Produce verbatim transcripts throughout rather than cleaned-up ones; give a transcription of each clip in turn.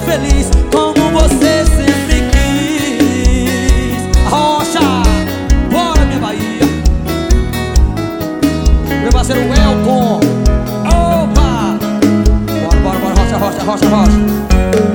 feliz como você sempre quis. Rocha, bora minha Bahia. Meu parceiro Elton. Opa! Bora, bora, bora, Rocha, Rocha, Rocha, Rocha.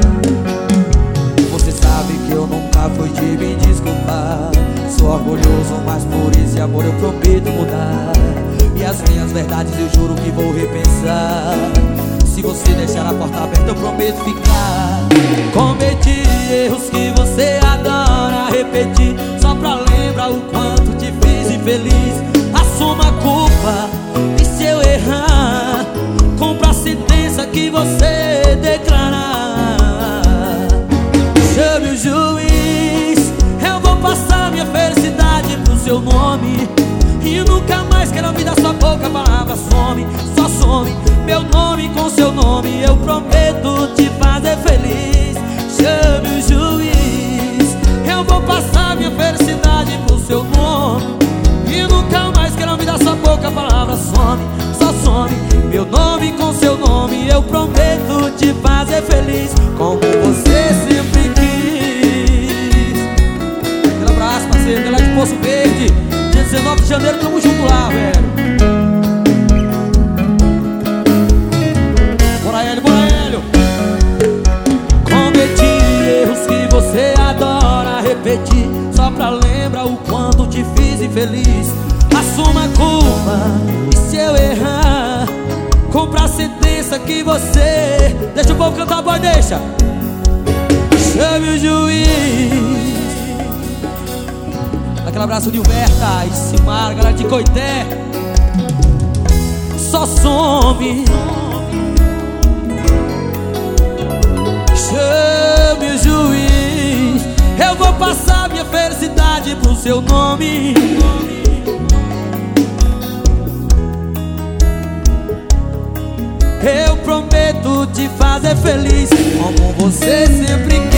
Você sabe que eu nunca fui de me desculpar. Sou orgulhoso, mas por esse amor eu prometo mudar. E as minhas verdades eu juro que vou repensar. Se você deixar a porta aberta eu prometo ficar. Cometi erros que você adora repetir, só pra lembrar o quanto te fiz infeliz. Assuma a culpa e se eu errar, cumpra a sentença que você declarar. Chame o juiz, eu vou passar minha felicidade pro seu nome. E nunca mais quero ouvir da sua boca a palavra some, só some. Meu nome com seu nome, eu prometo te fazer feliz. Chame o juiz, eu vou passar minha felicidade pro seu nome. E nunca mais quero ouvir da sua boca a palavra some, só some. Meu nome com seu nome, eu prometo te fazer feliz como você sempre quis. Aquele abraço, parceiro, que lá de Poço Verde, dia dezenove de janeiro, tamo junto lá, velho. Bora, Hélio, bora, Hélio. Cometi erros que você adora repetir, só pra lembrar o quanto te fiz infeliz. Assuma a culpa e se eu errar, cumpra a sentença que você... Deixa o povo cantar, boy, deixa. Chame o juiz. Aquele abraço de Humberta e Simar, galera de Coité. Só some. Chame o juiz, eu vou passar minha felicidade pro seu nome. Eu prometo te fazer feliz como você sempre